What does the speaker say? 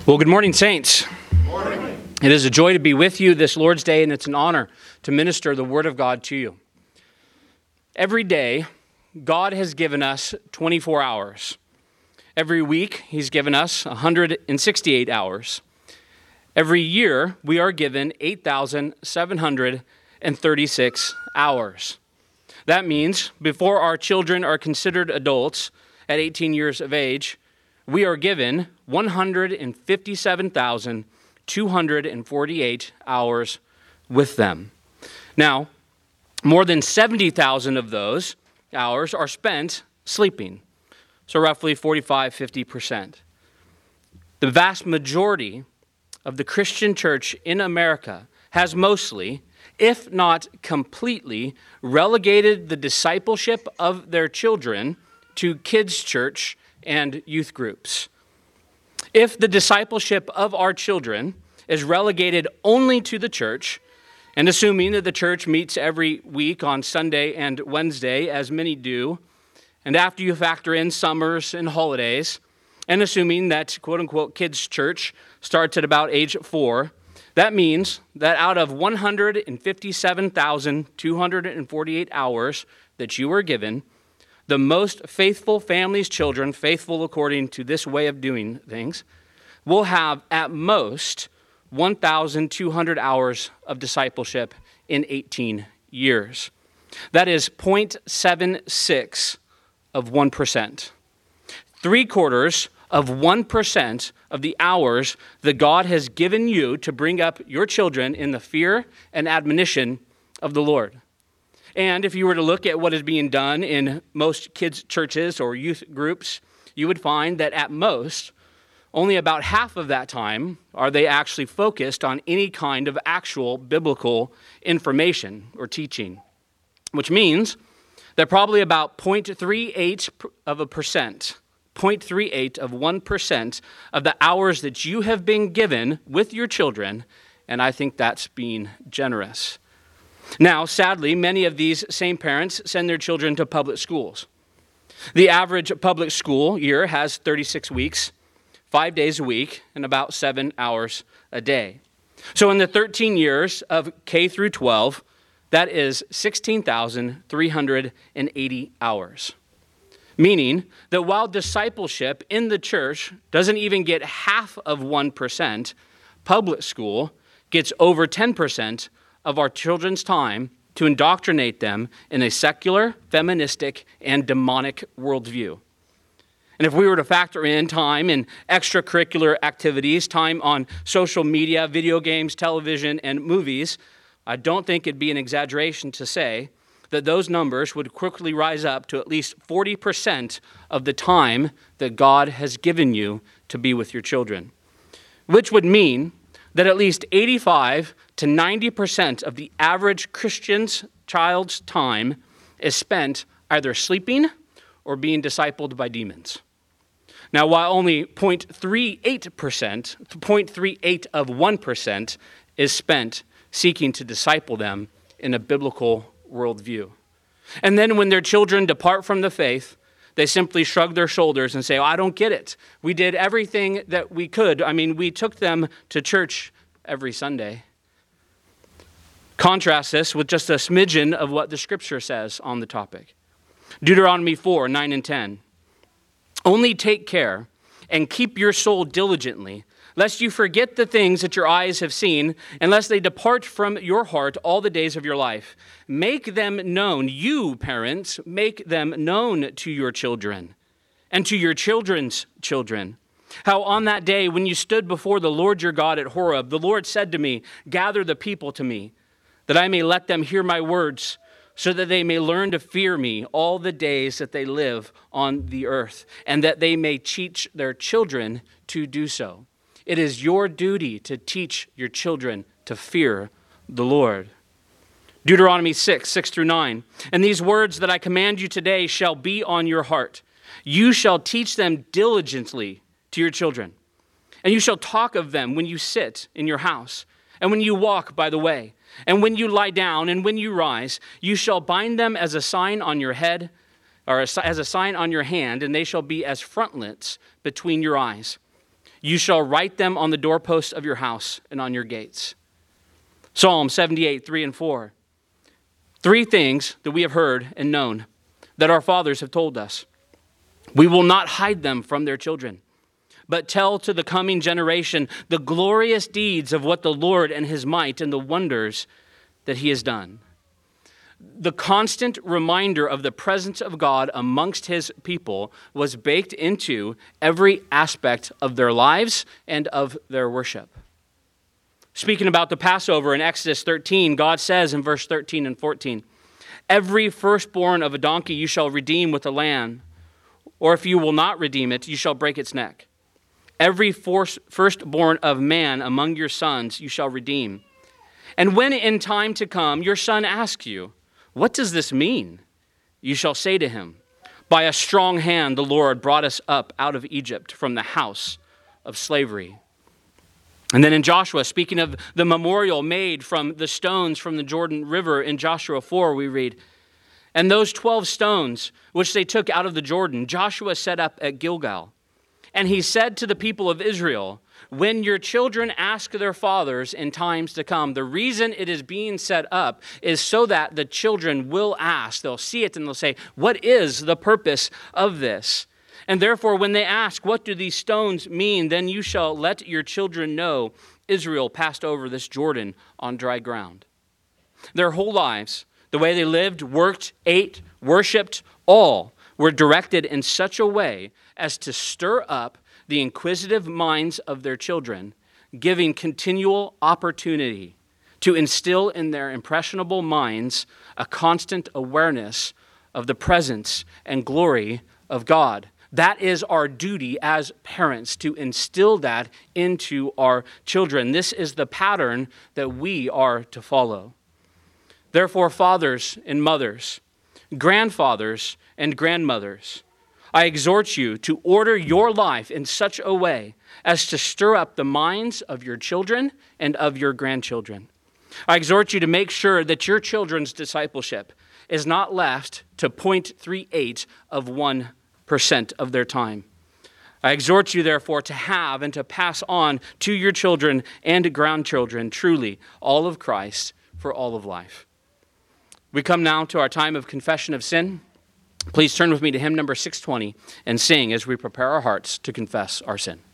Well, good morning, saints. Good morning. It is a joy to be with you this Lord's Day, and it's an honor to minister the Word of God to you. Every day, God has given us 24 hours. Every week, He's given us 168 hours. Every year, we are given 8,736 hours. That means before our children are considered adults at 18 years of age, we are given 157,248 hours with them. Now, more than 70,000 of those hours are spent sleeping, so roughly 45-50%. The vast majority of the Christian church in America has mostly, if not completely, relegated the discipleship of their children to kids' church and youth groups. If the discipleship of our children is relegated only to the church, and assuming that the church meets every week on Sunday and Wednesday, as many do, and after you factor in summers and holidays, and assuming that quote-unquote kids' church starts at about age 4, that means that out of 157,248 hours that you were given, the most faithful family's children, faithful according to this way of doing things, will have at most 1,200 hours of discipleship in 18 years. That is 0.76 of 1%. 0.75% of the hours that God has given you to bring up your children in the fear and admonition of the Lord. And if you were to look at what is being done in most kids' churches or youth groups, you would find that at most, only about half of that time are they actually focused on any kind of actual biblical information or teaching, which means that probably about 0.38 of 1% of the hours that you have been given with your children, and I think that's being generous. Now, sadly, many of these same parents send their children to public schools. The average public school year has 36 weeks, 5 days a week, and about 7 hours a day. So in the 13 years of K through 12, that is 16,380 hours. Meaning that while discipleship in the church doesn't even get half of 1%, public school gets over 10% of our children's time to indoctrinate them in a secular, feministic, and demonic worldview. And if we were to factor in time in extracurricular activities, time on social media, video games, television, and movies, I don't think it'd be an exaggeration to say that those numbers would quickly rise up to at least 40% of the time that God has given you to be with your children, which would mean that at least 85 to 90% of the average Christian's child's time is spent either sleeping or being discipled by demons. Now, while only 0.38% of 1% is spent seeking to disciple them in a biblical worldview. And then when their children depart from the faith, they simply shrug their shoulders and say, "Oh, I don't get it. We did everything that we could. We took them to church every Sunday." Contrast this with just a smidgen of what the Scripture says on the topic. Deuteronomy 4, 9 and 10. "Only take care and keep your soul diligently, lest you forget the things that your eyes have seen, and lest they depart from your heart all the days of your life. Make them known, you parents, make them known to your children and to your children's children. How on that day when you stood before the Lord your God at Horeb, the Lord said to me, 'Gather the people to me, that I may let them hear my words, so that they may learn to fear me all the days that they live on the earth, and that they may teach their children to do so.' It is your duty to teach your children to fear the Lord." Deuteronomy 6 through 9. "And these words that I command you today shall be on your heart. You shall teach them diligently to your children. And you shall talk of them when you sit in your house, and when you walk by the way, and when you lie down, and when you rise. You shall bind them as a sign on your head, or as a sign on your hand, and they shall be as frontlets between your eyes. You shall write them on the doorposts of your house and on your gates. Psalm 78, 3 and 4. Three things that we have heard and known that our fathers have told us. We will not hide them from their children, but tell to the coming generation the glorious deeds of what the Lord and his might and the wonders that he has done. The constant reminder of the presence of God amongst his people was baked into every aspect of their lives and of their worship. Speaking about the Passover in Exodus 13, God says in verse 13 and 14, every firstborn of a donkey you shall redeem with a lamb, or if you will not redeem it, you shall break its neck. Every firstborn of man among your sons you shall redeem. And when in time to come your son asks you, what does this mean? You shall say to him, by a strong hand the Lord brought us up out of Egypt from the house of slavery. And then in Joshua, speaking of the memorial made from the stones from the Jordan River in Joshua 4, we read, and those 12 stones which they took out of the Jordan, Joshua set up at Gilgal. And he said to the people of Israel, when your children ask their fathers in times to come, the reason it is being set up is so that the children will ask. They'll see it and they'll say, what is the purpose of this? And therefore, when they ask, what do these stones mean? Then you shall let your children know Israel passed over this Jordan on dry ground. Their whole lives, the way they lived, worked, ate, worshiped, all were directed in such a way as to stir up the inquisitive minds of their children, giving continual opportunity to instill in their impressionable minds a constant awareness of the presence and glory of God. That is our duty as parents, to instill that into our children. This is the pattern that we are to follow. Therefore, fathers and mothers, grandfathers and grandmothers, I exhort you to order your life in such a way as to stir up the minds of your children and of your grandchildren. I exhort you to make sure that your children's discipleship is not left to 0.38 of 1% of their time. I exhort you, therefore, to have and to pass on to your children and grandchildren truly all of Christ for all of life. We come now to our time of confession of sin. Please turn with me to hymn number 620 and sing as we prepare our hearts to confess our sin.